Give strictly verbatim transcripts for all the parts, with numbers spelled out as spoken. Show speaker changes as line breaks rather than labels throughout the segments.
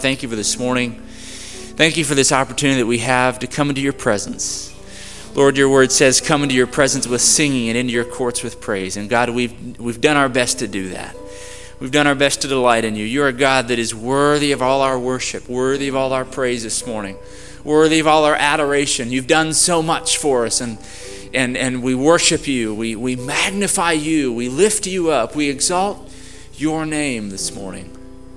Thank you for this morning. Thank you for this opportunity that we have to come into your presence. Lord, your word says, come into your presence with singing and into your courts with praise. And God, we've we've done our best to do that. We've done our best to delight in you. You're a God that is worthy of all our worship, worthy of all our praise this morning, worthy of all our adoration. You've done so much for us, and and, and we worship you. We, we magnify you. We lift you up. We exalt your name this morning.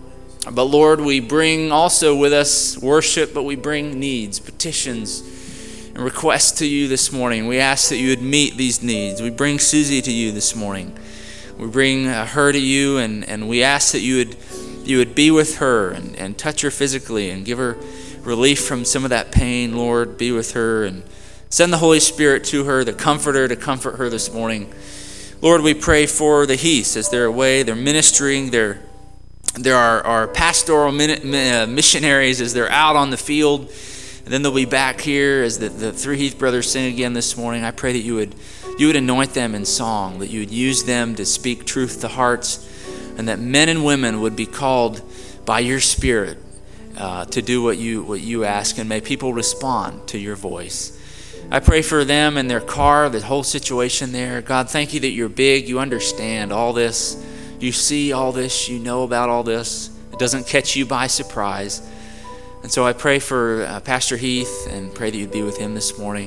But Lord, we bring also with us worship, but we bring needs, petitions, and requests to you this morning. We ask that you would meet these needs. We bring Susie to you this morning. We bring uh, her to you, and, and we ask that you would you would be with her and, and touch her physically and give her relief from some of that pain. Lord, be with her and send the Holy Spirit to her, the comforter, to comfort her this morning. Lord, we pray for the Heaths as they're away, they're ministering, they're There are, are pastoral missionaries as they're out on the field, and then they'll be back here as the, the three Heath brothers sing again this morning. I pray that you would you would anoint them in song, that you would use them to speak truth to hearts, and that men and women would be called by your Spirit uh, to do what you what you ask, and may people respond to your voice. I pray for them and their car, the whole situation there. God, thank you that you're big, you understand all this. You see all this, you know about all this. It doesn't catch you by surprise. And so I pray for uh, Pastor Heath and pray that you'd be with him this morning.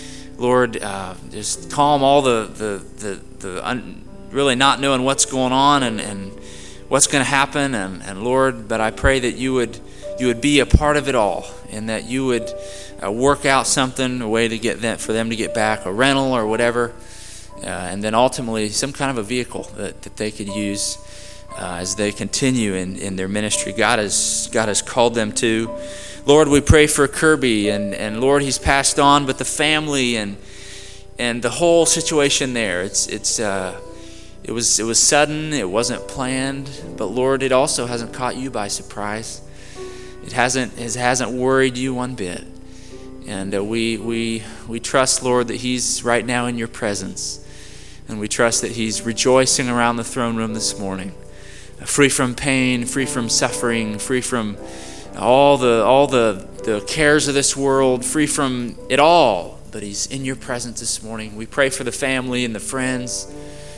Lord, uh, just calm all the, the, the, the un, really not knowing what's going on and, and what's going to happen. And, and Lord, but I pray that you would you would be a part of it all, and that you would uh, work out something, a way to get them, for them to get back, a rental or whatever. Uh, and then ultimately some kind of a vehicle that, that they could use uh, as they continue in, in their ministry. God has God has called them to. Lord, we pray for Kirby, and, and Lord, he's passed on, but the family and and the whole situation there, it's it's uh, it was it was sudden, it wasn't planned, but Lord, it also hasn't caught you by surprise. It hasn't it hasn't worried you one bit. And uh, we we we trust, Lord, that he's right now in your presence. And we trust that he's rejoicing around the throne room this morning, free from pain, free from suffering, free from all the all the, the cares of this world, free from it all. But he's in your presence this morning. We pray for the family and the friends,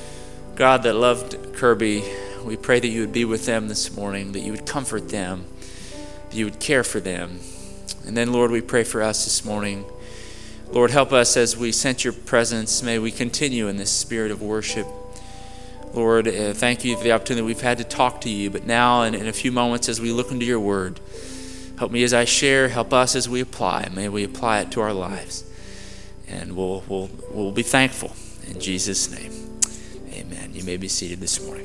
God, that loved Kirby. We pray that you would be with them this morning, that you would comfort them, that you would care for them. And then, Lord, we pray for us this morning. Lord, help us as we sense your presence. May we continue in this spirit of worship. Lord, uh, thank you for the opportunity we've had to talk to you. But now, in, in a few moments, as we look into your word, help me as I share. Help us as we apply. May we apply it to our lives. And we'll, we'll, we'll be thankful. In Jesus' name, amen. You may be seated this morning.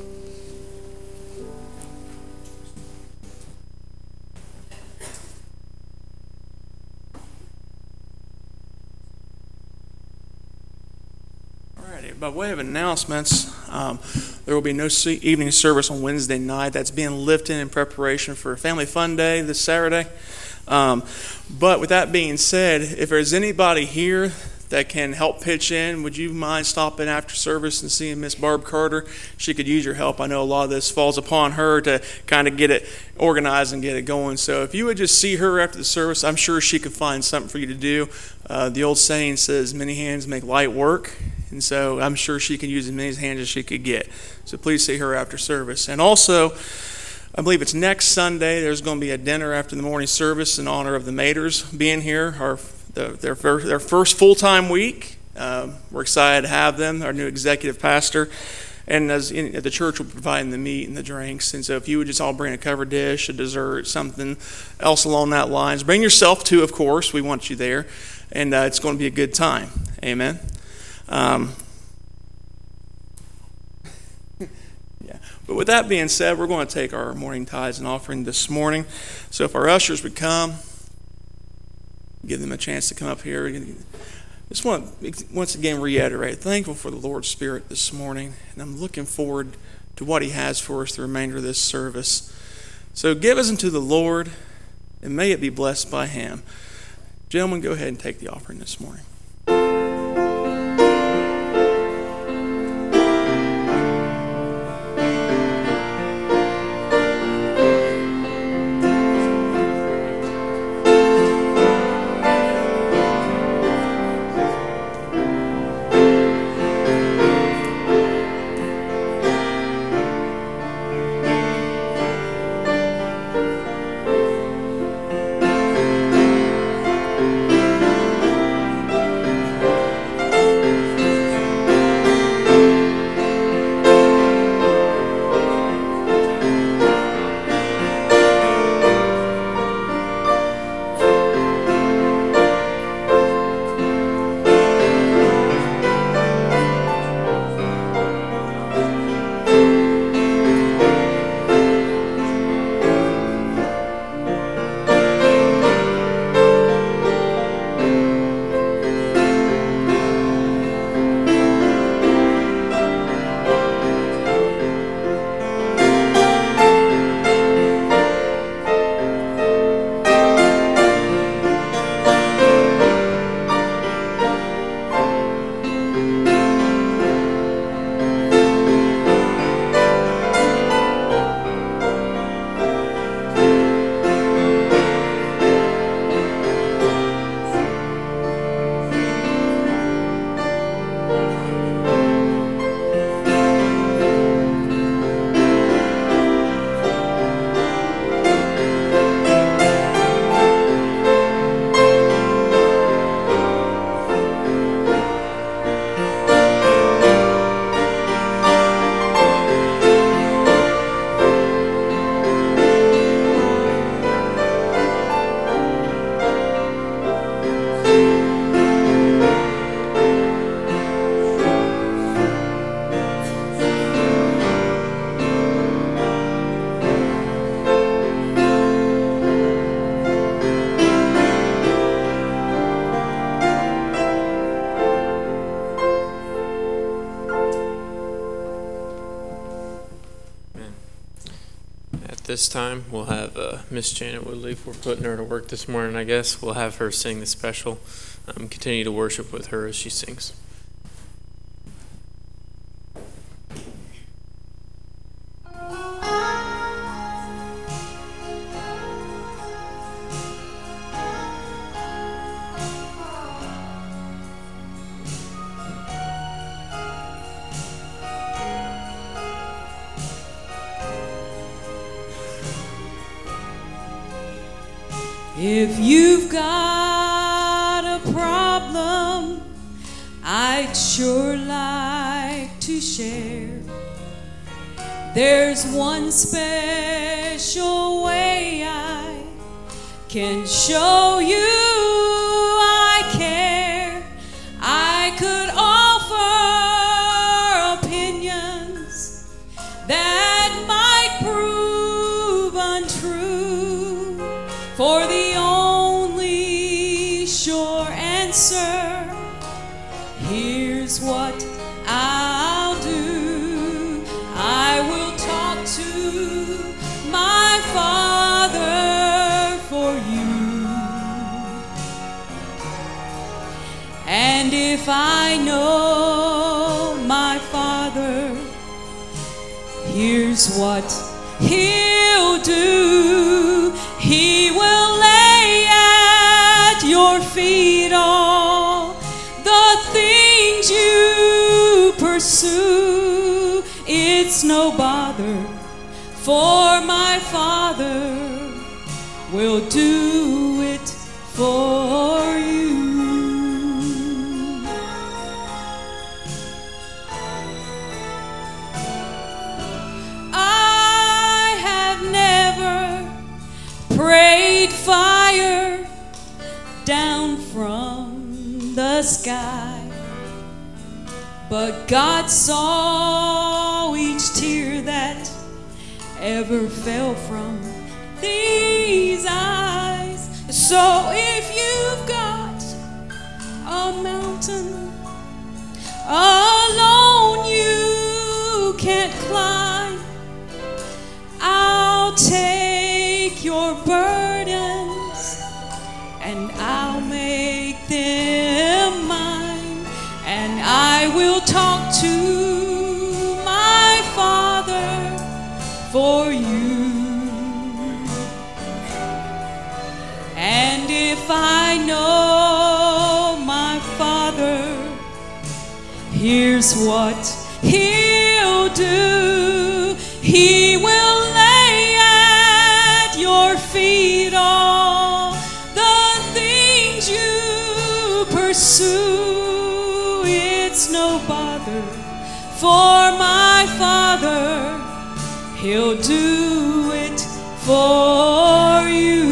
By way of announcements, um, there will be no evening service on Wednesday night. That's being lifted in preparation for Family Fun Day this Saturday. Um, but with that being said, if there's anybody here that can help pitch in, would you mind stopping after service and seeing Miss Barb Carter? She could use your help. I know a lot of this falls upon her to kind of get it organized and get it going. So if you would just see her after the service, I'm sure she could find something for you to do. Uh, the old saying says, many hands make light work. And so I'm sure she can use as many hands as she could get. So please see her after service. And also, I believe it's next Sunday, there's going to be a dinner after the morning service in honor of the Maters being here, our, the, their, their first full-time week. Um, we're excited to have them, our new executive pastor. And as in, the church will provide the meat and the drinks. And so if you would just all bring a covered dish, a dessert, something else along that lines. Bring yourself too, of course. We want you there. And uh, it's going to be a good time. Amen. Um, yeah. But with that being said, we're going to take our morning tithes and offering this morning. So if our ushers would come, give them a chance to come up here. I just want to once again reiterate, thankful for the Lord's Spirit this morning, and I'm looking forward to what he has for us the remainder of this service. So give us unto the Lord, and may it be blessed by him. Gentlemen, go ahead and take the offering this morning.
this time, we'll have uh, Miss Janet Woodley. We're putting her to work this morning, I guess. We'll have her sing the special. Um, continue to worship with her as she sings.
If you've got a problem, I'd sure like to share. There's one special way I can show you I care. I could offer opinions that might prove untrue, for the only sure answer, here's what I'll do. I will talk to my Father for you. And if I know my Father, here's what He'll do. He will lay at your feet all the things you pursue. It's no bother, for my Father will do it for you. I have never prayed fire down from the sky, but God saw each tear that ever fell from these eyes. So if you've got a mountain alone you can't climb, I'll take your burdens and I'll make them mine, and I will talk to my Father for you. And if I know my Father, here's what He'll do. He will lay at your feet all the things you pursue. It's no bother, for my Father, He'll do it for you.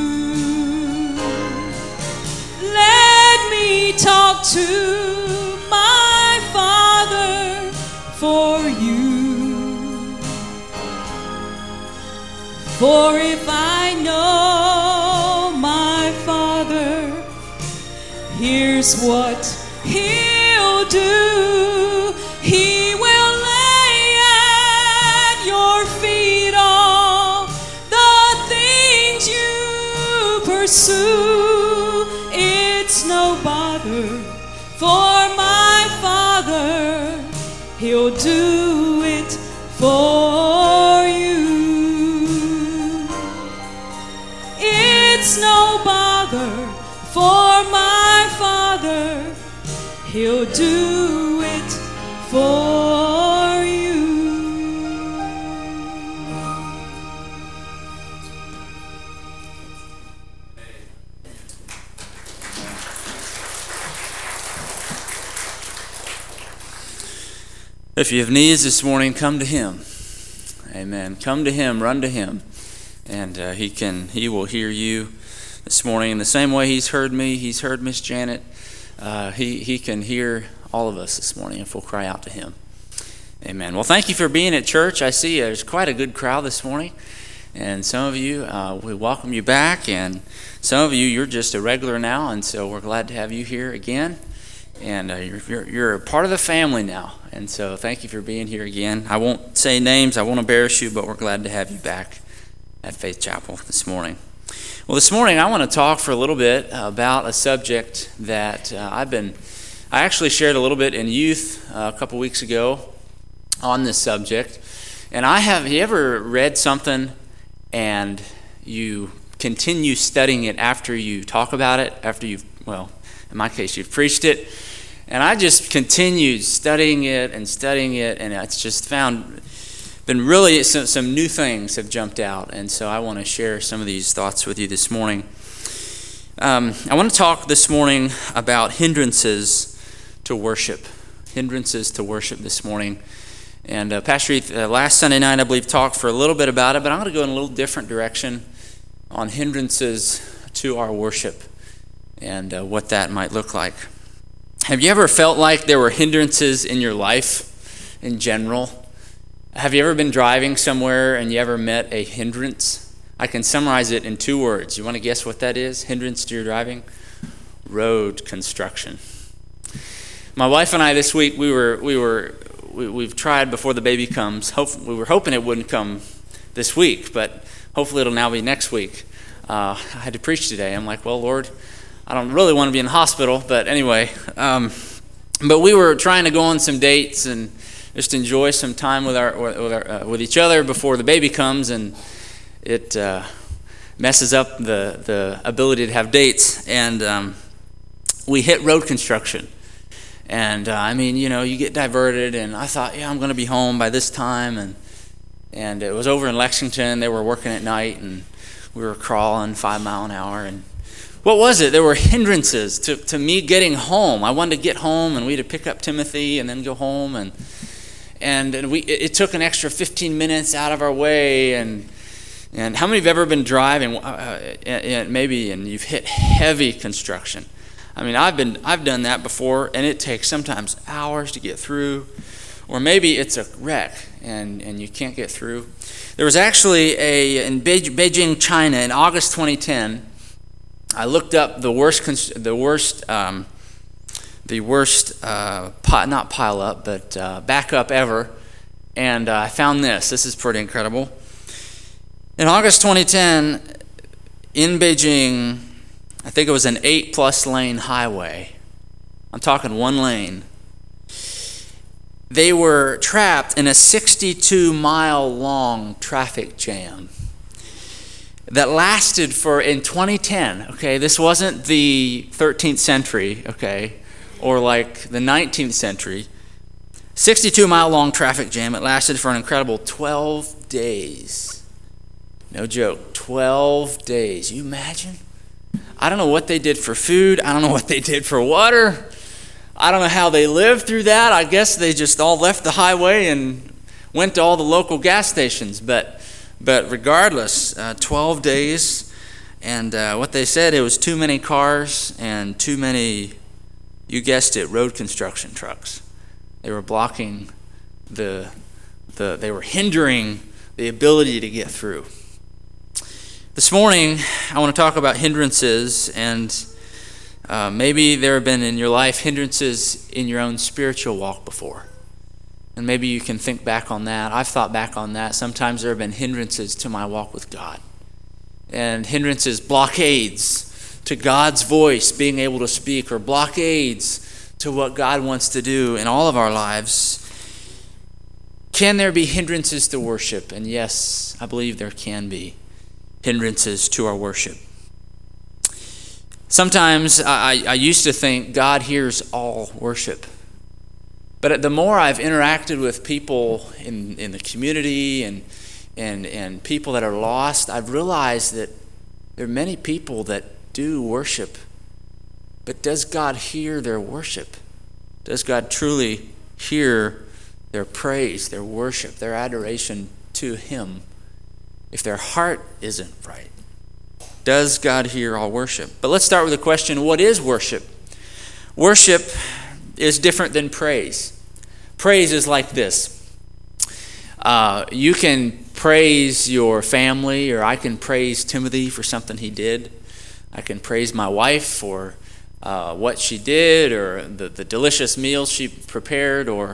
Let me talk to my Father for you. For if I know my Father, here's what He'll do. He will lay at your feet all the things you pursue. It's no bother, for my Father, He'll do it for you. It's no bother, for my Father, He'll do it for you.
If you have needs this morning, come to Him. Amen. Come to Him, run to Him, and uh, He can. He will hear you this morning in the same way He's heard me. He's heard Miss Janet. Uh, he He can hear all of us this morning if we'll cry out to Him. Amen. Well, thank you for being at church. I see there's quite a good crowd this morning, and some of you, uh, we welcome you back, and some of you, you're just a regular now, and so we're glad to have you here again. And uh, you're, you're you're a part of the family now, and so thank you for being here again. I won't say names, I won't embarrass you, but we're glad to have you back at Faith Chapel this morning. Well, this morning I want to talk for a little bit about a subject that uh, I've been, I actually shared a little bit in youth uh, a couple weeks ago on this subject. And I have, have you ever read something and you continue studying it after you talk about it, after you've, well, in my case, you've preached it? And I just continued studying it and studying it, and it's just found, been really, some, some new things have jumped out. And so I want to share some of these thoughts with you this morning. Um, I want to talk this morning about hindrances to worship. Hindrances to worship this morning. And uh, Pastor Heath, uh, last Sunday night, I believe, talked for a little bit about it, but I'm going to go in a little different direction on hindrances to our worship and uh, what that might look like. Have you ever felt like there were hindrances in your life in general? Have you ever been driving somewhere and you ever met a hindrance? I can summarize it in two words. You want to guess what that is? Hindrance to your driving? Road construction. My wife and I this week, we were we were we, we've tried before the baby comes. Hope, we were hoping it wouldn't come this week, but hopefully it'll now be next week. Uh, I had to preach today. I'm like, well, Lord, I don't really want to be in the hospital, but anyway. Um, but we were trying to go on some dates and just enjoy some time with our with, our, uh, with each other before the baby comes, and it uh, messes up the the ability to have dates. And um, we hit road construction, and uh, I mean, you know, you get diverted. And I thought, yeah, I'm going to be home by this time, and and it was over in Lexington. They were working at night, and we were crawling five mile an hour, and what was it? There were hindrances to, to me getting home. I wanted to get home, and we had to pick up Timothy and then go home, and and, and we it, it took an extra fifteen minutes out of our way. And and how many have ever been driving, uh, and, and maybe, and you've hit heavy construction? I mean, I've been I've done that before, and it takes sometimes hours to get through, or maybe it's a wreck and and you can't get through. There was actually a in Beijing, China, in August twenty ten. I looked up the worst, the worst, um, the worst, uh, pi- not pile up, but uh, backup ever, and uh, I found this. This is pretty incredible. In August twenty ten, in Beijing, I think it was an eight-plus lane highway. I'm talking one lane. They were trapped in a sixty-two mile long traffic jam that lasted for, in twenty ten, okay, this wasn't the thirteenth century, okay, or like the nineteenth century, sixty-two mile long traffic jam. It lasted for an incredible twelve days. No joke, twelve days. You imagine? I don't know what they did for food. I don't know what they did for water. I don't know how they lived through that. I guess they just all left the highway and went to all the local gas stations, but But regardless, uh, twelve days, and uh, what they said, it was too many cars and too many, you guessed it, road construction trucks. They were blocking the, the they were hindering the ability to get through. This morning, I want to talk about hindrances, and uh, maybe there have been in your life hindrances in your own spiritual walk before. And maybe you can think back on that. I've thought back on that. Sometimes there have been hindrances to my walk with God. And hindrances, blockades to God's voice being able to speak, or blockades to what God wants to do in all of our lives. Can there be hindrances to worship? And yes, I believe there can be hindrances to our worship. Sometimes I, I used to think God hears all worship. But the more I've interacted with people in, in the community and, and and people that are lost, I've realized that there are many people that do worship. But does God hear their worship? Does God truly hear their praise, their worship, their adoration to Him? If their heart isn't right, does God hear all worship? But let's start with the question, what is worship? Worship is different than praise. Praise is like this. Uh, you can praise your family, or I can praise Timothy for something he did. I can praise my wife for uh, what she did, or the, the delicious meals she prepared, or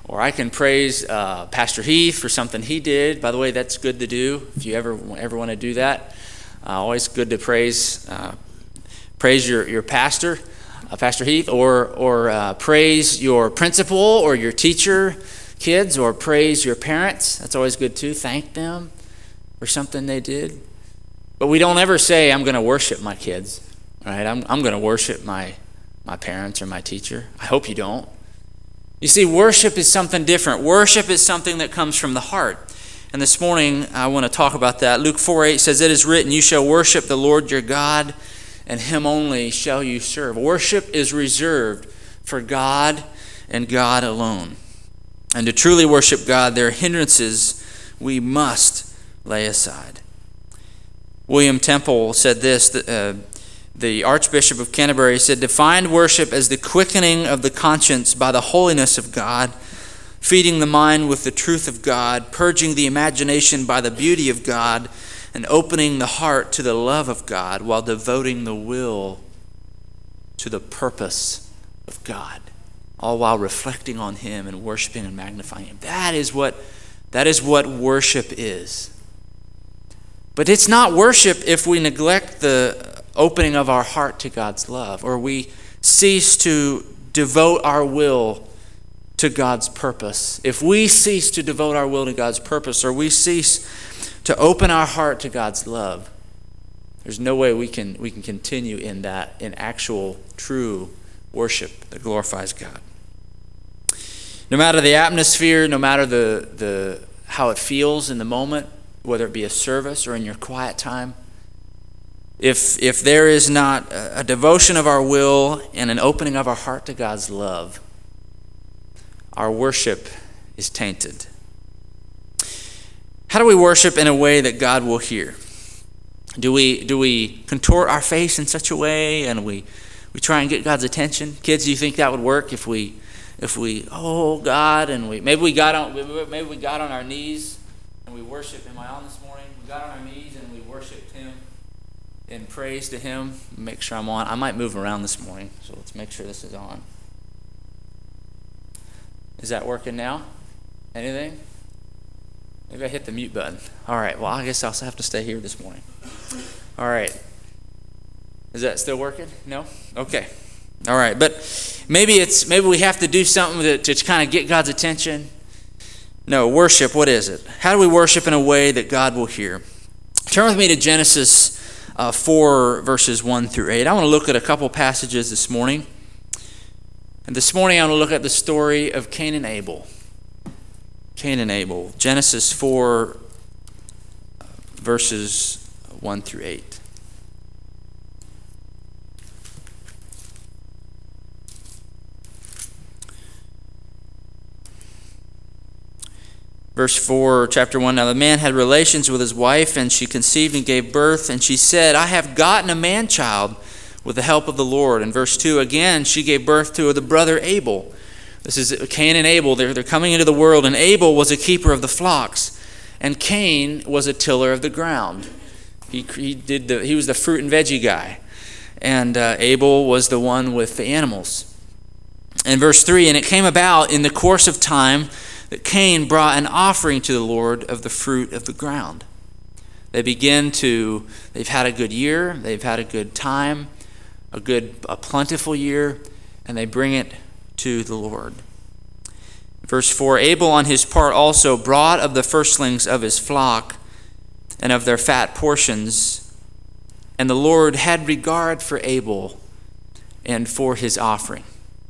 Or I can praise uh, Pastor Heath for something he did. By the way, that's good to do if you ever ever want to do that. Uh, always good to praise uh, praise your your pastor, uh, Pastor Heath, or or uh, praise your principal or your teacher, kids, or praise your parents. That's always good too. Thank them for something they did. But we don't ever say, "I'm going to worship my kids." Right? I'm I'm going to worship my my parents or my teacher. I hope you don't. You see, worship is something different. Worship is something that comes from the heart. And this morning, I want to talk about that. Luke four eight says, "It is written, you shall worship the Lord your God, and him only shall you serve." Worship is reserved for God and God alone. And to truly worship God, there are hindrances we must lay aside. William Temple said this, uh, the Archbishop of Canterbury said, "Define worship as the quickening of the conscience by the holiness of God, feeding the mind with the truth of God, purging the imagination by the beauty of God, and opening the heart to the love of God while devoting the will to the purpose of God, all while reflecting on him and worshiping and magnifying him." That is what, that is what worship is. But it's not worship if we neglect the opening of our heart to God's love, or we cease to devote our will to God's purpose. If we cease to devote our will to God's purpose, or we cease to open our heart to God's love, there's no way we can we can continue in that, in actual, true worship that glorifies God. No matter the atmosphere, no matter the the how it feels in the moment, whether it be a service or in your quiet time, If if there is not a devotion of our will and an opening of our heart to God's love, our worship is tainted. How do we worship in a way that God will hear? Do we do we contort our face in such a way and we, we try and get God's attention? Kids, do you think that would work if we if we oh God and we maybe we got on maybe we got on our knees and we worshiped? Am I on this morning? We got on our knees and we worshiped him in praise to him. Make sure I'm on. I might move around this morning, so let's make sure this is on. Is that working now? Anything? Maybe I hit the mute button. All right, well, I guess I'll have to stay here this morning. All right. Is that still working? No? Okay. All right, but maybe it's maybe we have to do something to, to kind of get God's attention. No, worship, what is it? How do we worship in a way that God will hear? Turn with me to Genesis Uh, four verses one through eight. I want to look at a couple passages this morning. And this morning I want to look at the story of Cain and Abel. Cain and Abel. Genesis four verses one through eight. Verse four, chapter one, "Now the man had relations with his wife, and she conceived and gave birth, and she said, I have gotten a man-child with the help of the Lord." And verse two, again, she gave birth to the brother Abel. This is Cain and Abel. They're, they're coming into the world, and Abel was a keeper of the flocks, and Cain was a tiller of the ground. He, he, did the, he was the fruit and veggie guy, and uh, Abel was the one with the animals. And verse three, "And it came about in the course of time that Cain brought an offering to the Lord of the fruit of the ground." They begin to, they've had a good year, they've had a good time, a good, a plentiful year, and they bring it to the Lord. Verse four, "Abel on his part also brought of the firstlings of his flock and of their fat portions, and the Lord had regard for Abel and for his offering.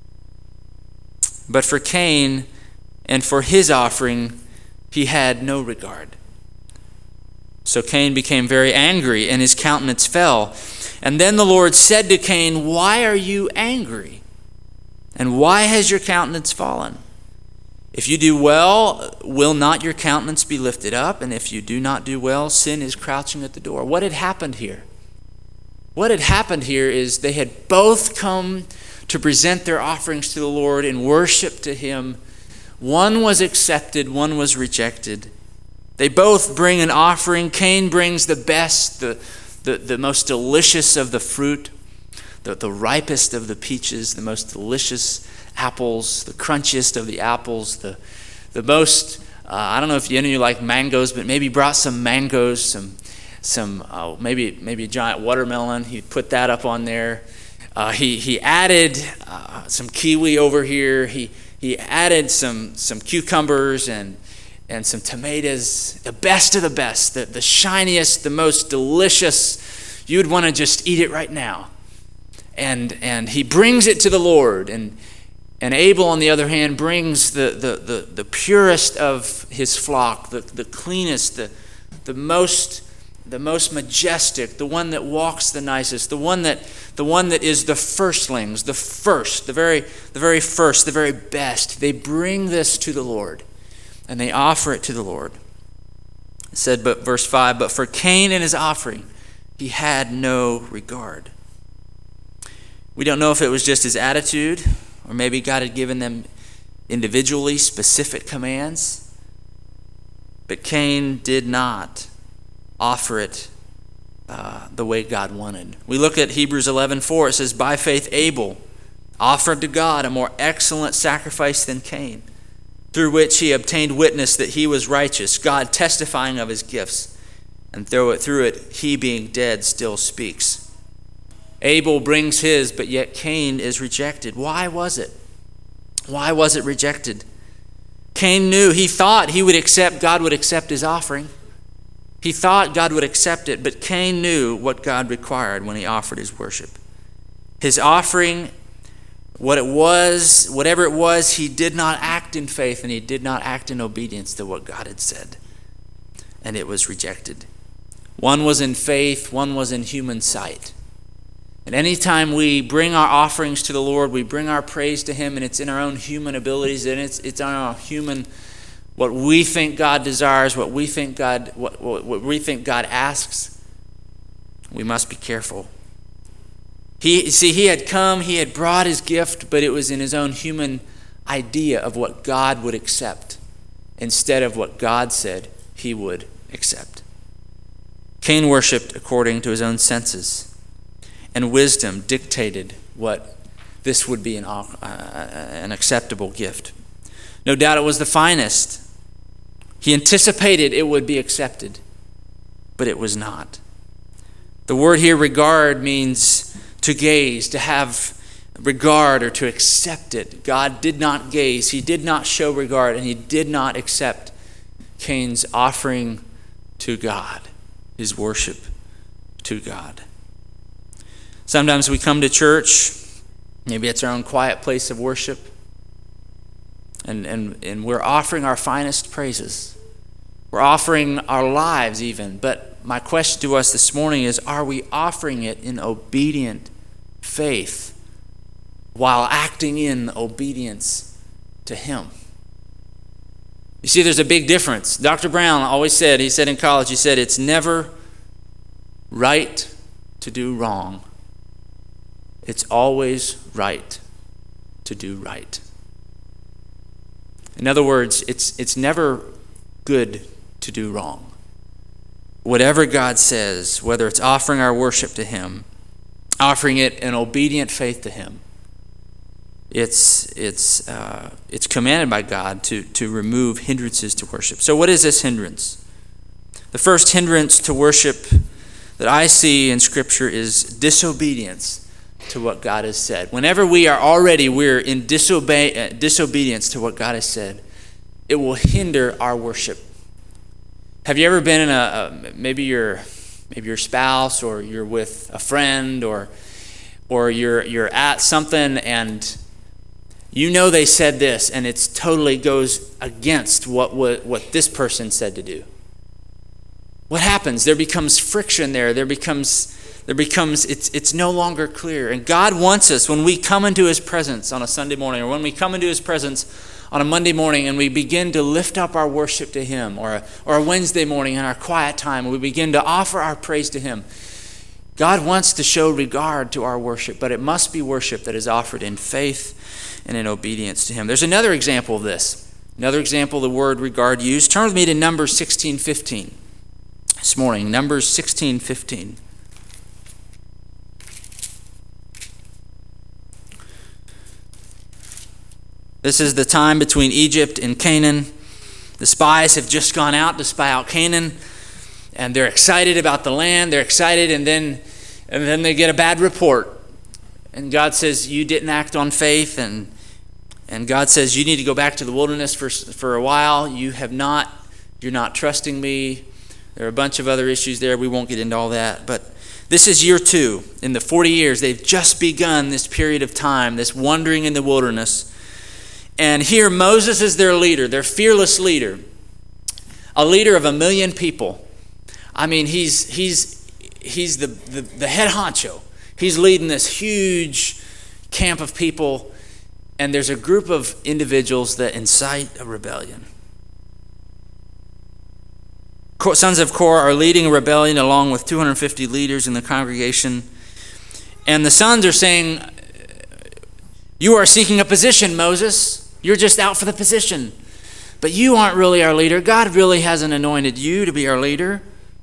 But for Cain and for his offering he had no regard. So Cain became very angry, and his countenance fell. And then the Lord said to Cain, Why are you angry? And why has your countenance fallen? If you do well, will not your countenance be lifted up? And if you do not do well, sin is crouching at the door." What had happened here? What had happened here is they had both come to present their offerings to the Lord in worship to him. One was accepted, one was rejected. They both bring an offering. Cain brings the best, the, the, the most delicious of the fruit, the, the ripest of the peaches, the most delicious apples, the crunchiest of the apples, the the most, uh, I don't know if any of you like mangoes, but maybe brought some mangoes, some, some uh, maybe maybe a giant watermelon. He put that up on there. Uh, he he added uh, some kiwi over here. He he added some some cucumbers and and some tomatoes. The best of the best, the, the shiniest, the most delicious. You'd want to just eat it right now. And and he brings it to the Lord. And and Abel, on the other hand, brings the the the, the purest of his flock, the, the cleanest, the the most the most majestic, the one that walks the nicest, the one that the one that is the firstlings, the first, the very the very first, the very best. They bring this to the Lord, and they offer it to the Lord. It said, but verse five, but for Cain and his offering, he had no regard. We don't know if it was just his attitude, or maybe God had given them individually specific commands, but Cain did not offer it uh, the way God wanted. We look at Hebrews eleven four. It says, by faith Abel offered to God a more excellent sacrifice than Cain, through which he obtained witness that he was righteous, God testifying of his gifts, and through it, through it he being dead still speaks. Abel brings his, but yet Cain is rejected. Why was it? Why was it rejected? Cain knew, he thought he would accept, God would accept his offering. He thought God would accept it, but Cain knew what God required when he offered his worship. His offering, what it was, whatever it was, he did not act in faith, and he did not act in obedience to what God had said. And it was rejected. One was in faith, one was in human sight. And anytime we bring our offerings to the Lord, we bring our praise to him, and it's in our own human abilities, and it's it's on our human, what we think God desires, what we think God what, what, what we think God asks, we must be careful. He see, he had come, he had brought his gift, but it was in his own human idea of what God would accept, instead of what God said he would accept. Cain worshipped according to his own senses, and wisdom dictated what this would be an, uh, an acceptable gift. No doubt it was the finest. He anticipated it would be accepted, but it was not. The word here, regard, means to gaze, to have regard, or to accept it. God did not gaze. He did not show regard, and he did not accept Cain's offering to God, his worship to God. Sometimes we come to church, maybe it's our own quiet place of worship, and, and, and we're offering our finest praises. We're offering our lives even. But my question to us this morning is, are we offering it in obedient faith while acting in obedience to him? You see, there's a big difference. Doctor Brown always said, he said in college, he said, it's never right to do wrong. It's always right to do right. In other words, it's it's never good to do wrong. Whatever God says, whether it's offering our worship to him, offering it in obedient faith to him, it's it's uh, it's commanded by God to, to remove hindrances to worship. So what is this hindrance? The first hindrance to worship that I see in Scripture is disobedience to what God has said. Whenever we are already, we're in disobey, uh, disobedience to what God has said, it will hinder our worship. Have you ever been in a, a maybe your maybe your spouse, or you're with a friend, or or you're you're at something and you know they said this, and it's totally goes against what what, what this person said to do? What happens? There becomes friction there. There becomes There becomes, it's it's no longer clear. And God wants us, when we come into his presence on a Sunday morning, or when we come into his presence on a Monday morning, and we begin to lift up our worship to him, or a, or a Wednesday morning in our quiet time, and we begin to offer our praise to him, God wants to show regard to our worship, but it must be worship that is offered in faith and in obedience to him. There's another example of this. Another example of the word regard used. Turn with me to Numbers sixteen fifteen this morning. Numbers sixteen fifteen. This is the time between Egypt and Canaan. The spies have just gone out to spy out Canaan, and they're excited about the land. They're excited, and then and then they get a bad report. And God says, you didn't act on faith, and and God says, you need to go back to the wilderness for for a while. You have not, you're not trusting me. There are a bunch of other issues there. We won't get into all that, but this is year two. In the forty years, they've just begun this period of time, this wandering in the wilderness. And here Moses is their leader, their fearless leader, a leader of a million people. I mean, he's he's he's the, the, the head honcho. He's leading this huge camp of people, and there's a group of individuals that incite a rebellion. Sons of Korah are leading a rebellion along with two hundred fifty leaders in the congregation. And the sons are saying, you are seeking a position, Moses. You're just out for the position. But you aren't really our leader. God really hasn't anointed you to be our leader.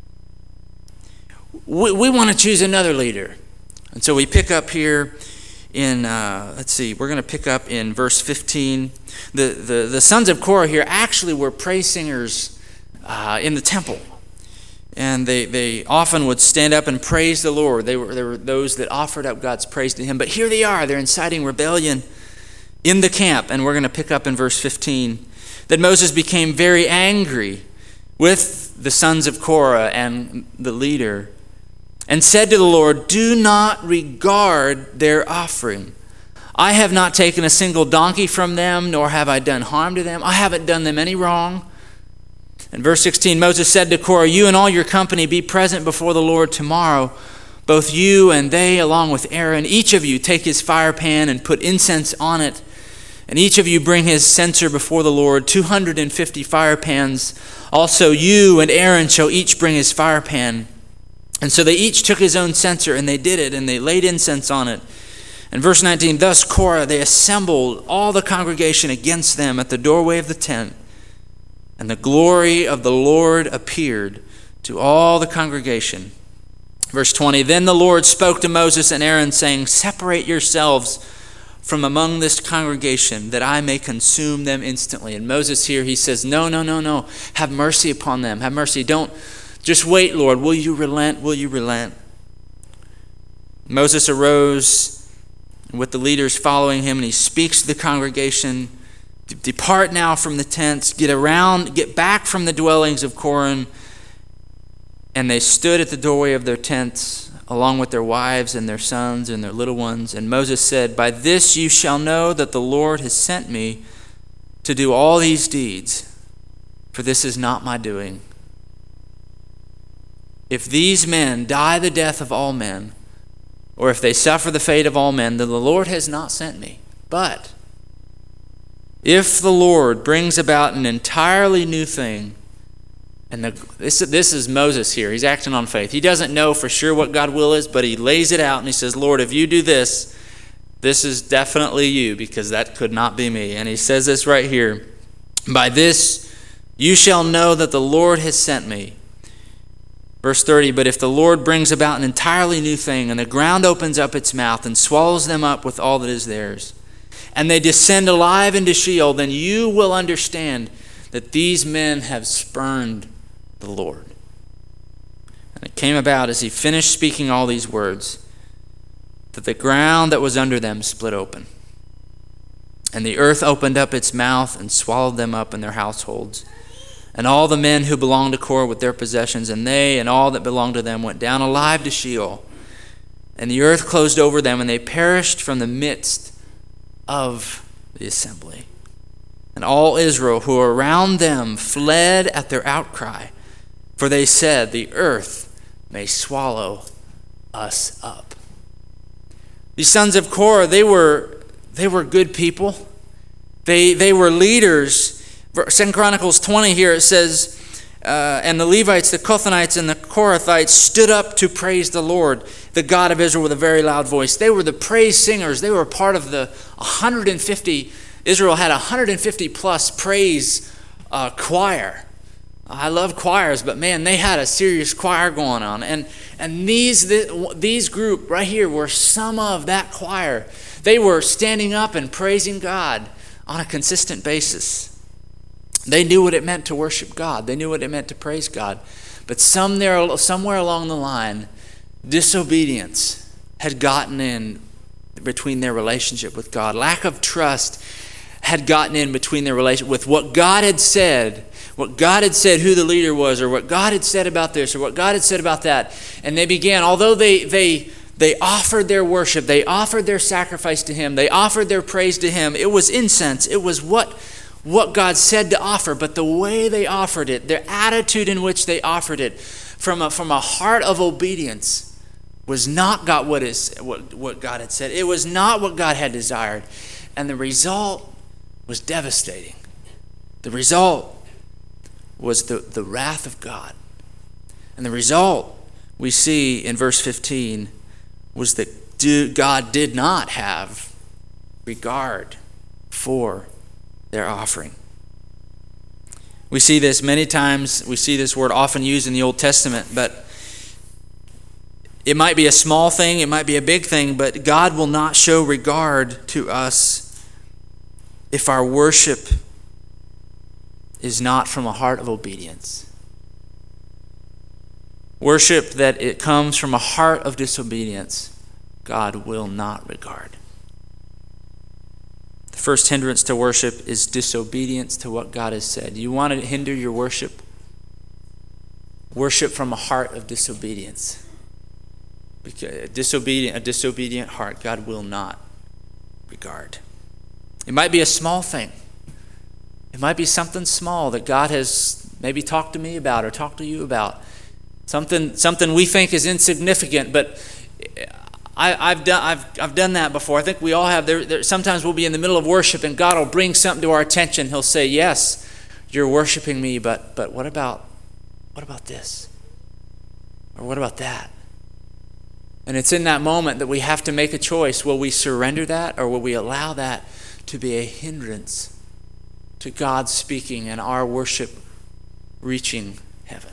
We, we want to choose another leader. And so we pick up here in, uh, let's see, we're going to pick up in verse fifteen. The, the, the sons of Korah here actually were praise singers Uh, in the temple, and they they often would stand up and praise the Lord. They were there were those that offered up God's praise to him. But here they are, they're inciting rebellion in the camp, and we're going to pick up in verse fifteen. That Moses became very angry with the sons of Korah and the leader, and said to the Lord, do not regard their offering. I have not taken a single donkey from them, nor have I done harm to them. I haven't done them any wrong. In verse sixteen, Moses said to Korah, you and all your company be present before the Lord tomorrow, both you and they along with Aaron. Each of you take his fire pan and put incense on it, and each of you bring his censer before the Lord, two hundred fifty fire pans. Also you and Aaron shall each bring his fire pan. And so they each took his own censer, and they did it, and they laid incense on it. In verse nineteen, thus Korah, they assembled all the congregation against them at the doorway of the tent. And the glory of the Lord appeared to all the congregation. Verse twenty, then the Lord spoke to Moses and Aaron, saying, separate yourselves from among this congregation, that I may consume them instantly. And Moses here, he says, no, no, no, no. Have mercy upon them. Have mercy. Don't, just wait, Lord. Will you relent? Will you relent? Moses arose with the leaders following him, and he speaks to the congregation. Depart now from the tents, get around, get back from the dwellings of Korah. And they stood at the doorway of their tents, along with their wives and their sons and their little ones. And Moses said, by this you shall know that the Lord has sent me to do all these deeds, for this is not my doing. If these men die the death of all men, or if they suffer the fate of all men, then the Lord has not sent me. But if the Lord brings about an entirely new thing, and the, this, this is Moses here. He's acting on faith. He doesn't know for sure what God's will is, but he lays it out and he says, Lord, if you do this, this is definitely you, because that could not be me. And he says this right here, by this you shall know that the Lord has sent me. Verse thirty, but if the Lord brings about an entirely new thing, and the ground opens up its mouth and swallows them up with all that is theirs, and they descend alive into Sheol, then you will understand that these men have spurned the Lord. And it came about as he finished speaking all these words, that the ground that was under them split open, and the earth opened up its mouth and swallowed them up and their households, and all the men who belonged to Korah with their possessions, and they and all that belonged to them went down alive to Sheol. And the earth closed over them, and they perished from the midst of the assembly. And all Israel who were around them fled at their outcry, for they said, the earth may swallow us up. These sons of Korah, they were they were good people. They they were leaders. Second Chronicles twenty here, it says, uh, and the Levites, the Kohathites, and the Korathites stood up to praise the Lord, the God of Israel, with a very loud voice. They were the praise singers. They were part of the one hundred fifty, Israel had one hundred fifty plus praise uh, choir. I love choirs, but man, they had a serious choir going on. And and these, these group right here were some of that choir. They were standing up and praising God on a consistent basis. They knew what it meant to worship God. They knew what it meant to praise God. But some there, somewhere along the line, disobedience had gotten in between their relationship with God. Lack of trust had gotten in between their relationship with what God had said, what God had said who the leader was, or what God had said about this, or what God had said about that. And they began, although they they they offered their worship, they offered their sacrifice to Him, they offered their praise to Him. It was incense. It was what, what God said to offer, but the way they offered it, their attitude in which they offered it, from a, from a heart of obedience, was not God what is what, what God had said. It was not what God had desired. And the result was devastating. The result was the, the wrath of God. And the result we see in verse fifteen was that God did not have regard for their offering. We see this many times. We see this word often used in the Old Testament, but it might be a small thing, it might be a big thing, but God will not show regard to us if our worship is not from a heart of obedience. Worship that it comes from a heart of disobedience, God will not regard. The first hindrance to worship is disobedience to what God has said. You want to hinder your worship? Worship from a heart of disobedience. Because a disobedient, a disobedient heart, God will not regard. It might be a small thing. It might be something small that God has maybe talked to me about or talked to you about. Something, something we think is insignificant, but I, I've done, I've, I've done that before. I think we all have. There, there, sometimes we'll be in the middle of worship, and God will bring something to our attention. He'll say, "Yes, you're worshiping me, but but what about, what about this, or what about that?" And it's in that moment that we have to make a choice. Will we surrender that, or will we allow that to be a hindrance to God speaking and our worship reaching heaven?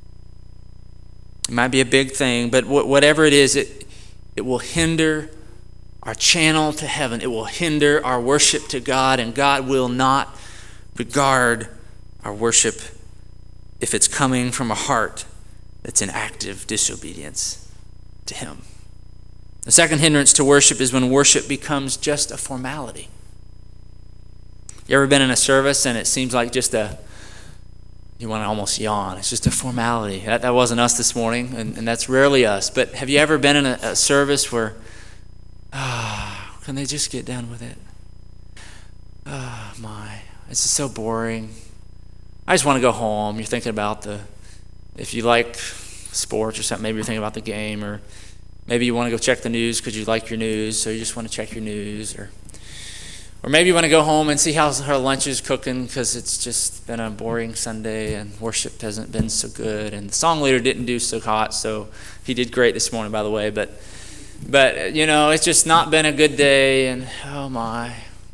It might be a big thing, but whatever it is, it, it will hinder our channel to heaven. It will hinder our worship to God, and God will not regard our worship if it's coming from a heart that's in active disobedience to Him. The second hindrance to worship is when worship becomes just a formality. You ever been in a service and it seems like just a You want to almost yawn. It's just a formality. That, that wasn't us this morning, and, and that's rarely us. But have you ever been in a, a service where, ah, oh, can they just get done with it? Oh, my. This is so boring. I just want to go home. You're thinking about the, if you like sports or something, maybe you're thinking about the game, or maybe you want to go check the news because you like your news, so you just want to check your news, or Or maybe you want to go home and see how her lunch is cooking because it's just been a boring Sunday and worship hasn't been so good. And the song leader didn't do so hot, so he did great this morning, by the way. But, but you know, it's just not been a good day, and oh my.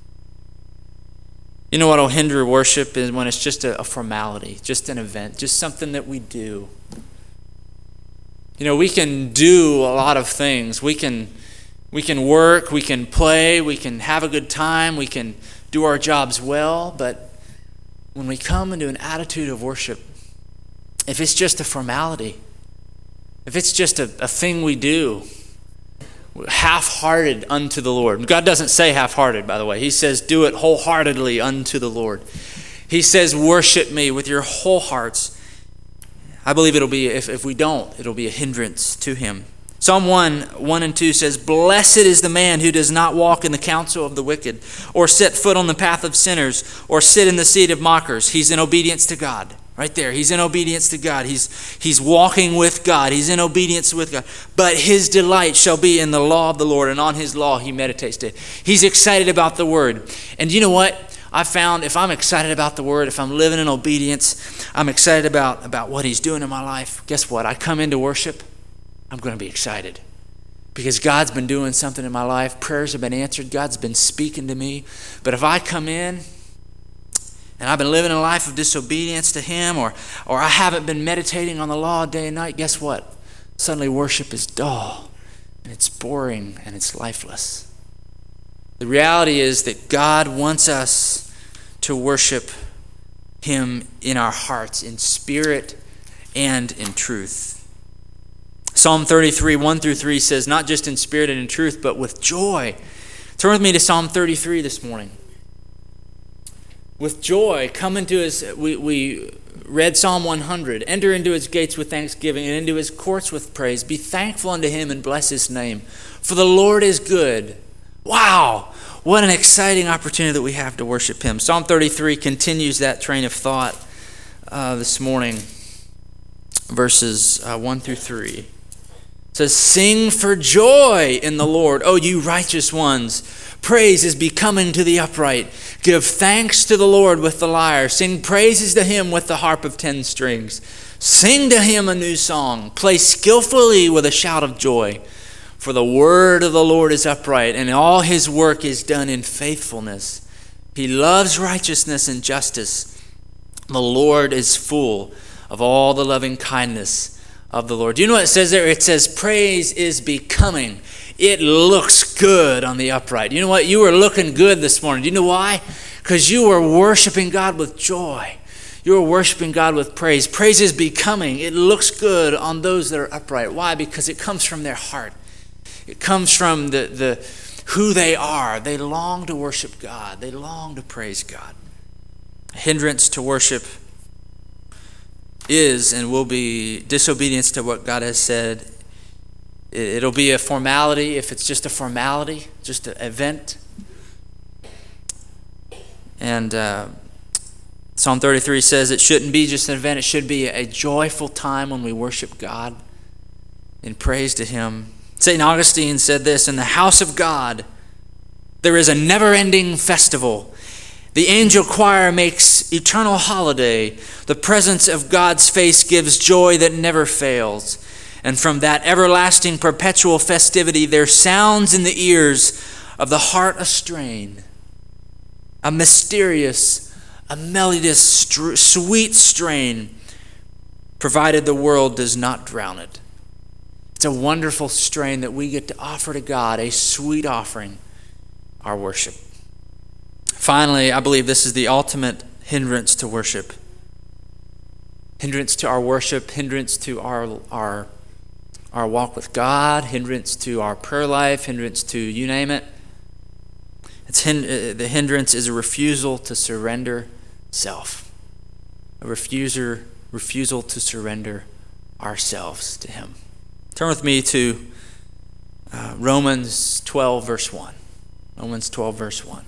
You know what will hinder worship is when it's just a, a formality, just an event, just something that we do. You know, we can do a lot of things. We can... We can work, we can play, we can have a good time, we can do our jobs well, but when we come into an attitude of worship, if it's just a formality, if it's just a, a thing we do, half-hearted unto the Lord. God doesn't say half-hearted, by the way. He says do it wholeheartedly unto the Lord. He says worship me with your whole hearts. I believe it'll be, if, if we don't, it'll be a hindrance to Him. Psalm one, one and two says, "Blessed is the man who does not walk in the counsel of the wicked, or set foot on the path of sinners, or sit in the seat of mockers." He's in obedience to God. Right there. He's in obedience to God. He's, he's walking with God. He's in obedience with God. "But his delight shall be in the law of the Lord, and on his law he meditates day." He's excited about the word. And you know what? I found if I'm excited about the word, if I'm living in obedience, I'm excited about, about what He's doing in my life. Guess what? I come into worship, I'm going to be excited because God's been doing something in my life. Prayers have been answered. God's been speaking to me. But if I come in and I've been living a life of disobedience to Him, or, or I haven't been meditating on the law day and night, guess what? Suddenly worship is dull, and it's boring, and it's lifeless. The reality is that God wants us to worship him in our hearts, in spirit and in truth. Psalm thirty-three, one through three says, not just in spirit and in truth, but with joy. Turn with me to Psalm thirty-three this morning. With joy, come into his, we, we read Psalm one hundred, enter into his gates with thanksgiving and into his courts with praise. Be thankful unto him and bless his name. For the Lord is good. Wow, what an exciting opportunity that we have to worship him. Psalm thirty-three continues that train of thought uh, this morning, verses uh, one through three. It says, sing for joy in the Lord, O you righteous ones. Praise is becoming to the upright. Give thanks to the Lord with the lyre. Sing praises to him with the harp of ten strings. Sing to him a new song. Play skillfully with a shout of joy. For the word of the Lord is upright, and all his work is done in faithfulness. He loves righteousness and justice. The Lord is full of all the loving kindness of the Lord. Do you know what it says there? It says praise is becoming. It looks good on the upright. You know what? You were looking good this morning. Do you know why? Because you were worshiping God with joy. You were worshiping God with praise. Praise is becoming. It looks good on those that are upright. Why? Because it comes from their heart. It comes from the, the who they are. They long to worship God. They long to praise God. A hindrance to worship is and will be disobedience to what God has said. It'll be a formality if it's just a formality, just an event. And uh, Psalm thirty-three says it shouldn't be just an event. It should be a joyful time when we worship God in praise to him. Saint Augustine said this, in the house of God, there is a never-ending festival. The angel choir makes eternal holiday. The presence of God's face gives joy that never fails. And from that everlasting perpetual festivity, there sounds in the ears of the heart a strain, a mysterious, a melodious, st- sweet strain, provided the world does not drown it. It's a wonderful strain that we get to offer to God, a sweet offering, our worship. Finally, I believe this is the ultimate hindrance to worship. Hindrance to our worship, hindrance to our our our walk with God, hindrance to our prayer life, hindrance to you name it. It's hin- the hindrance is a refusal to surrender self. A refuser, refusal to surrender ourselves to him. Turn with me to uh, Romans twelve, verse one. Romans twelve, verse one.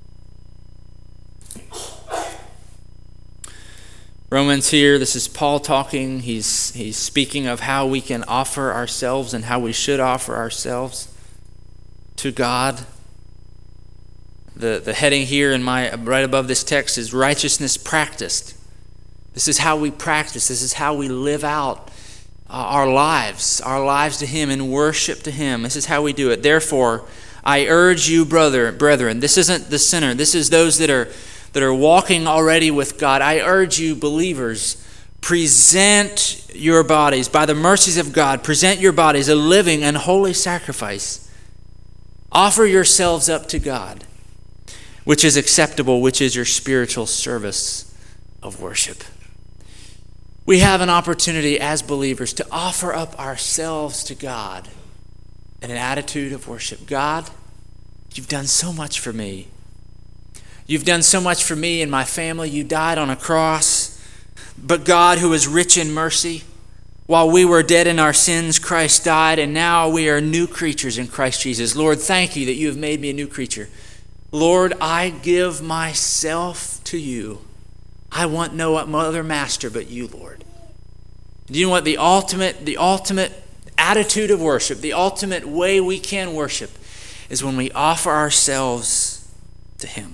Romans here, this is Paul talking. He's he's speaking of how we can offer ourselves and how we should offer ourselves to God. The the heading here in my right above this text is righteousness practiced. This is how we practice. This is how we live out uh, our lives, our lives to him in worship to him. This is how we do it. Therefore, I urge you, brother, brethren, this isn't the sinner. This is those that are that are walking already with God. I urge you, believers, present your bodies, by the mercies of God, present your bodies a living and holy sacrifice. Offer yourselves up to God, which is acceptable, which is your spiritual service of worship. We have an opportunity as believers to offer up ourselves to God in an attitude of worship. God, you've done so much for me. You've done so much for me and my family. You died on a cross. But God, who is rich in mercy, while we were dead in our sins, Christ died, and now we are new creatures in Christ Jesus. Lord, thank you that you have made me a new creature. Lord, I give myself to you. I want no other master but you, Lord. Do you know what the ultimate, the ultimate attitude of worship, the ultimate way we can worship is when we offer ourselves to him.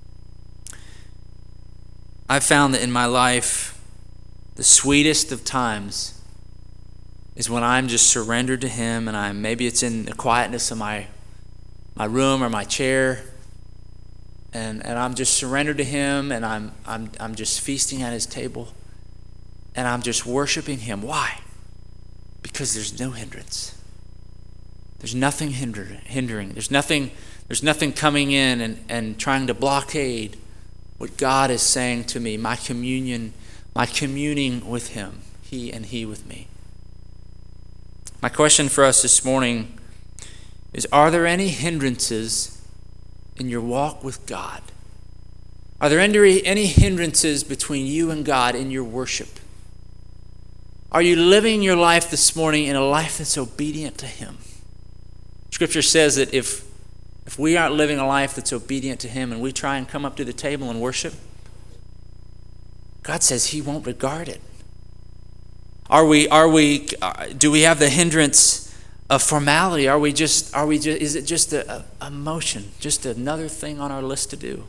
I've found that in my life, the sweetest of times is when I'm just surrendered to him, and I'm maybe it's in the quietness of my my room or my chair, and, and I'm just surrendered to him, and I'm I'm I'm just feasting at his table, and I'm just worshiping him. Why? Because there's no hindrance. There's nothing hinder, hindering. There's nothing, there's nothing coming in and, and trying to blockade what God is saying to me, my communion, my communing with him, he and he with me. My question for us this morning is, are there any hindrances in your walk with God? Are there any, any hindrances between you and God in your worship? Are you living your life this morning in a life that's obedient to him? Scripture says that if, if we aren't living a life that's obedient to him and we try and come up to the table and worship, God says he won't regard it. Are we, are we, do we have the hindrance of formality? Are we just, are we just, is it just a, a motion, just another thing on our list to do?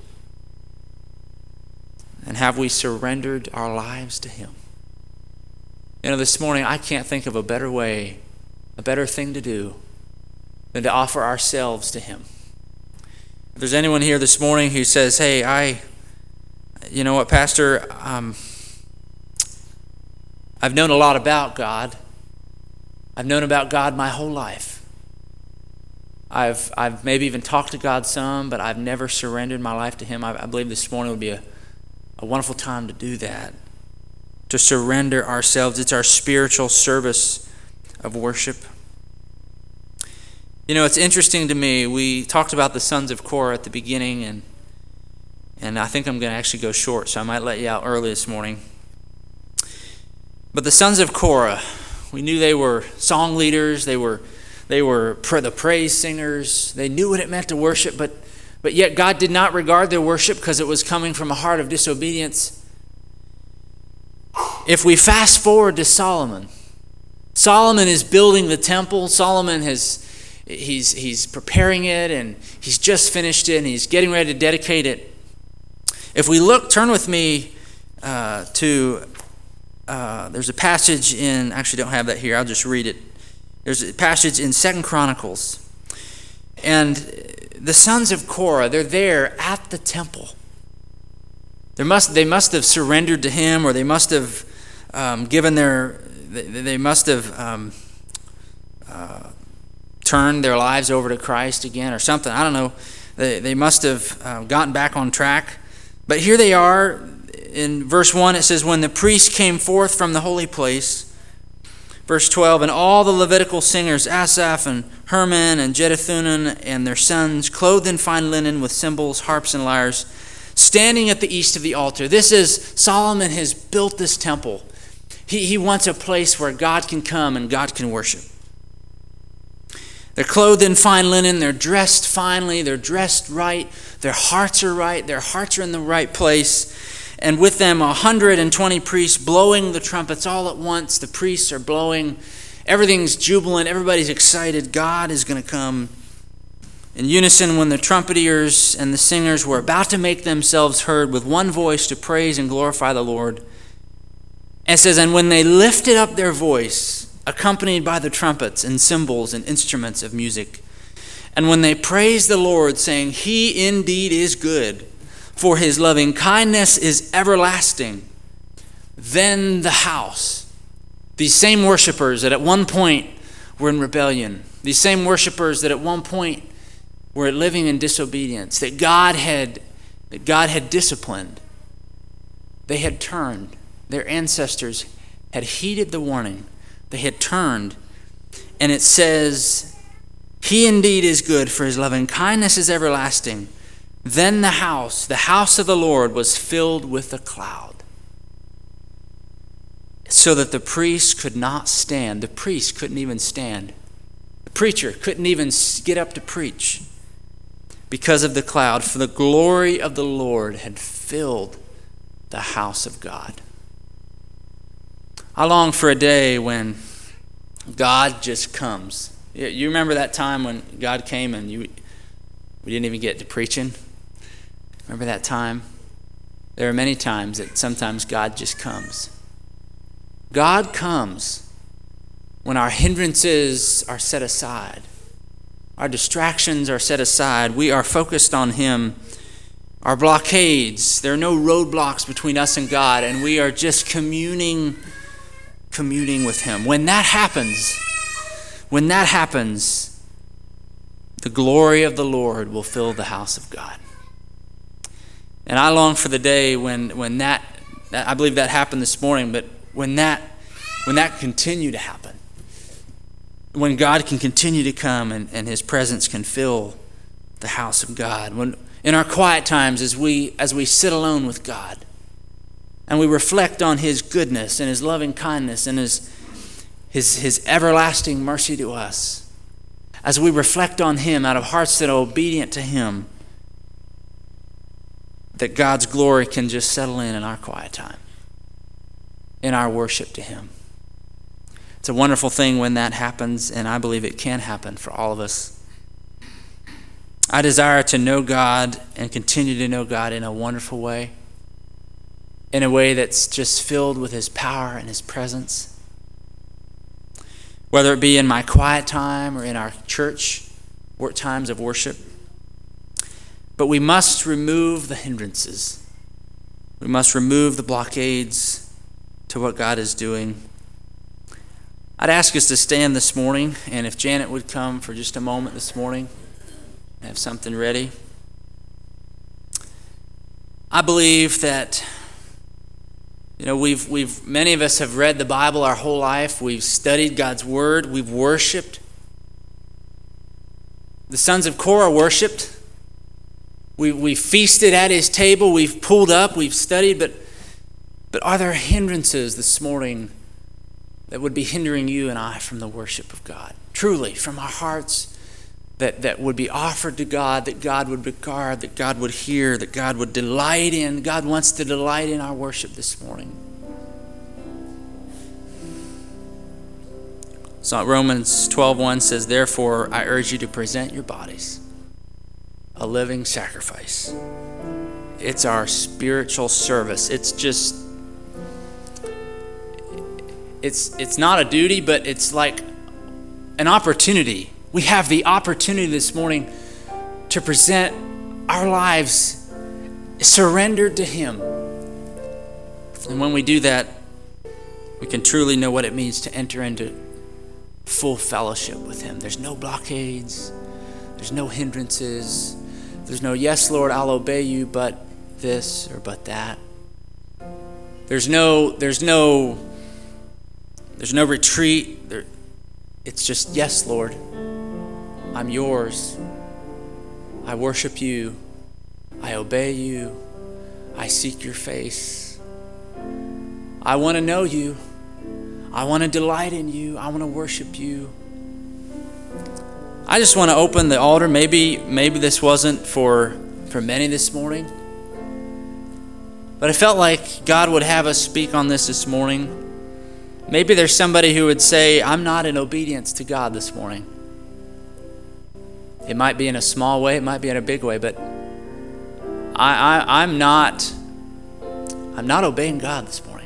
And have we surrendered our lives to him? You know, this morning I can't think of a better way, a better thing to do than to offer ourselves to him. If there's anyone here this morning who says, hey, I, you know what, Pastor, um, I've known a lot about God. I've known about God my whole life. I've I've maybe even talked to God some, but I've never surrendered my life to him. I, I believe this morning would be a, a wonderful time to do that, to surrender ourselves. It's our spiritual service of worship. You know, it's interesting to me. We talked about the sons of Korah at the beginning, and and I think I'm going to actually go short, so I might let you out early this morning. But the sons of Korah, we knew they were song leaders. They were they were the praise singers. They knew what it meant to worship, but but yet God did not regard their worship because it was coming from a heart of disobedience. If we fast forward to Solomon, Solomon is building the temple. Solomon has he's he's preparing it, and he's just finished it, and he's getting ready to dedicate it. If we look, turn with me uh, to. Uh, there's a passage in, actually don't have that here, I'll just read it. There's a passage in Second Chronicles. And the sons of Korah, they're there at the temple. There must, they must have surrendered to him, or they must have um, given their, they, they must have um, uh, turned their lives over to Christ again or something. I don't know. They, they must have uh, gotten back on track. But here they are. In verse one, it says, when the priest came forth from the holy place, verse twelve, and all the Levitical singers, Asaph and Herman and Jeduthun and their sons, clothed in fine linen with cymbals, harps, and lyres, standing at the east of the altar. This is, Solomon has built this temple. He, he wants a place where God can come and God can worship. They're clothed in fine linen. They're dressed finely. They're dressed right. Their hearts are right. Their hearts are in the right place. And with them, one hundred twenty priests blowing the trumpets all at once. The priests are blowing. Everything's jubilant. Everybody's excited. God is going to come. In unison, when the trumpeters and the singers were about to make themselves heard with one voice to praise and glorify the Lord. And it says, and when they lifted up their voice, accompanied by the trumpets and cymbals and instruments of music, and when they praised the Lord, saying, he indeed is good, for his loving kindness is everlasting, then the house, these same worshipers that at one point were in rebellion, these same worshipers that at one point were living in disobedience, that God had, that God had disciplined, they had turned. Their ancestors had heeded the warning. They had turned. And it says, he indeed is good, for his loving kindness is everlasting. Then the house, the house of the Lord, was filled with a cloud, so that the priest could not stand. The priest couldn't even stand. The preacher couldn't even get up to preach because of the cloud, for the glory of the Lord had filled the house of God. I long for a day when God just comes. You remember that time when God came and you we didn't even get to preaching? Remember that time? There are many times that sometimes God just comes. God comes when our hindrances are set aside. Our distractions are set aside. We are focused on him. Our blockades, there are no roadblocks between us and God, and we are just communing, communing with him. When that happens, when that happens, The glory of the Lord will fill the house of God. And I long for the day when when that, I believe that happened this morning, but when that when that continue to happen. When God can continue to come and, and his presence can fill the house of God. When in our quiet times as we as we sit alone with God and we reflect on his goodness and his loving kindness and his his his everlasting mercy to us. As we reflect on him out of hearts that are obedient to him, that God's glory can just settle in in our quiet time, in our worship to him. It's a wonderful thing when that happens, and I believe it can happen for all of us. I desire to know God and continue to know God in a wonderful way, in a way that's just filled with his power and his presence. Whether it be in my quiet time or in our church times of worship. But we must remove the hindrances. We must remove the blockades to what God is doing. I'd ask us to stand this morning, and if Janet would come for just a moment this morning, have something ready. I believe that, you know, we've we've many of us have read the Bible our whole life. We've studied God's Word. We've worshipped. The sons of Korah worshipped. We we feasted at his table. We've pulled up. We've studied. But but are there hindrances this morning that would be hindering you and I from the worship of God? Truly, from our hearts, that, that would be offered to God, that God would regard, that God would hear, that God would delight in. God wants to delight in our worship this morning. So Romans twelve one says, "Therefore I urge you to present your bodies a living sacrifice." It's our spiritual service. It's just It's it's not a duty, but it's like an opportunity. We have the opportunity this morning to present our lives surrendered to him. And when we do that, we can truly know what it means to enter into full fellowship with him. There's no blockades. There's no hindrances. There's no, yes, Lord, I'll obey you, but this or but that. There's no, there's no, There's no retreat. There, it's just, yes, Lord, I'm yours. I worship you. I obey you. I seek your face. I want to know you. I want to delight in you. I want to worship you. I just want to open the altar. Maybe, maybe this wasn't for, for many this morning, but I felt like God would have us speak on this this morning. Maybe there's somebody who would say, I'm not in obedience to God this morning. It might be in a small way, it might be in a big way, but I, I, I'm not I'm not obeying God this morning.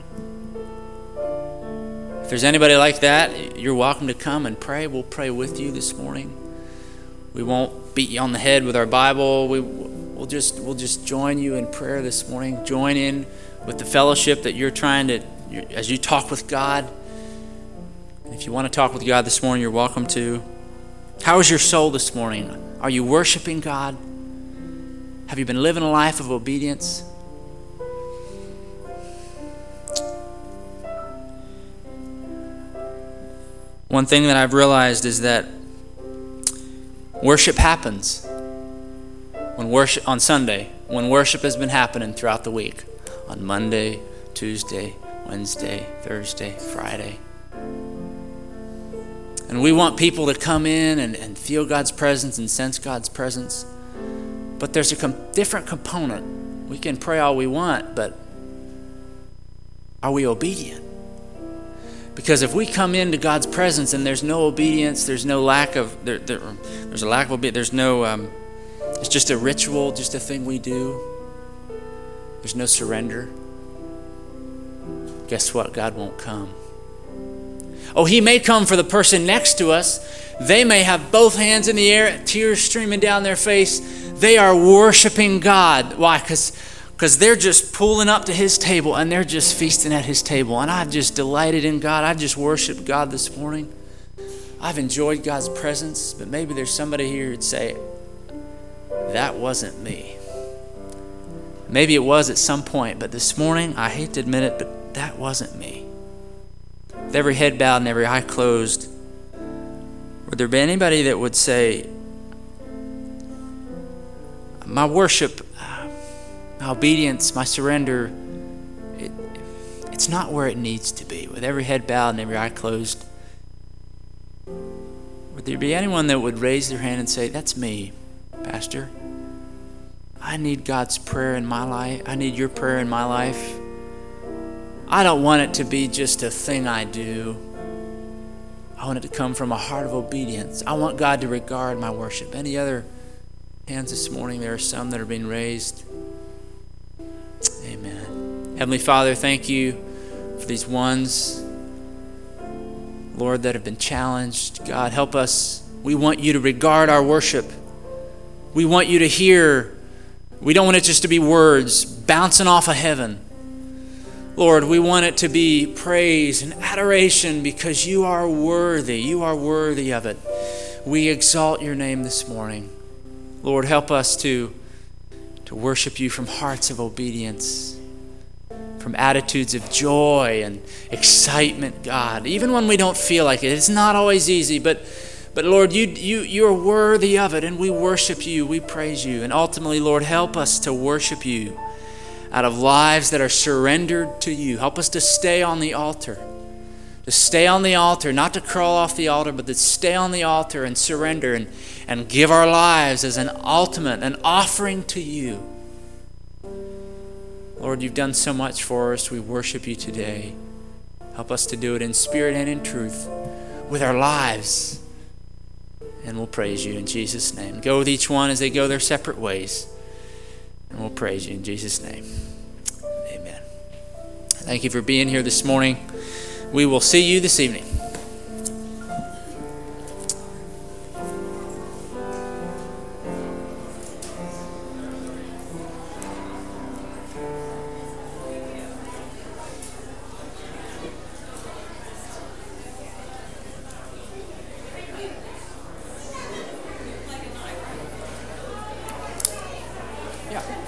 If there's anybody like that, you're welcome to come and pray. We'll pray with you this morning. We won't beat you on the head with our Bible. We, we'll just we'll just join you in prayer this morning. Join in with the fellowship that you're trying to, as you talk with God. And if you want to talk with God this morning, you're welcome to. How is your soul this morning? Are you worshiping God? Have you been living a life of obedience? One thing that I've realized is that worship happens when worship on Sunday, when worship has been happening throughout the week, on Monday, Tuesday, Wednesday, Thursday, Friday. And we want people to come in and, and feel God's presence and sense God's presence. But there's a com- different component. We can pray all we want, but are we obedient? Because if we come into God's presence and there's no obedience, there's no lack of, there, there, there's a lack of obedience, there's no, um, it's just a ritual, just a thing we do. There's no surrender. Guess what? God won't come. Oh, he may come for the person next to us. They may have both hands in the air, tears streaming down their face. They are worshiping God. Why? Because because they're just pulling up to his table and they're just feasting at his table. And I've just delighted in God. I've just worshiped God this morning. I've enjoyed God's presence, but maybe there's somebody here who'd say, that wasn't me. Maybe it was at some point, but this morning, I hate to admit it, but that wasn't me. With every head bowed and every eye closed, would there be anybody that would say, my worship, my obedience, my surrender, it, it's not where it needs to be. With every head bowed and every eye closed, would there be anyone that would raise their hand and say, that's me, Pastor? I need God's prayer in my life. I need your prayer in my life. I don't want it to be just a thing I do. I want it to come from a heart of obedience. I want God to regard my worship. Any other hands this morning? There are some that are being raised. Amen. Heavenly Father, thank you for these ones, Lord, that have been challenged. God, help us. We want you to regard our worship. We want you to hear. We don't want it just to be words bouncing off of heaven. Lord, we want it to be praise and adoration because you are worthy. You are worthy of it. We exalt your name this morning. Lord, help us to, to worship you from hearts of obedience, from attitudes of joy and excitement, God. Even when we don't feel like it, it's not always easy, but But Lord, you, you, you're worthy of it, and we worship you, we praise you. And ultimately, Lord, help us to worship you out of lives that are surrendered to you. Help us to stay on the altar, to stay on the altar, not to crawl off the altar, but to stay on the altar and surrender and, and give our lives as an ultimate, an offering to you. Lord, you've done so much for us. We worship you today. Help us to do it in spirit and in truth with our lives. And we'll praise you in Jesus' name. Go with each one as they go their separate ways. And we'll praise you in Jesus' name. Amen. Thank you for being here this morning. We will see you this evening. Yeah.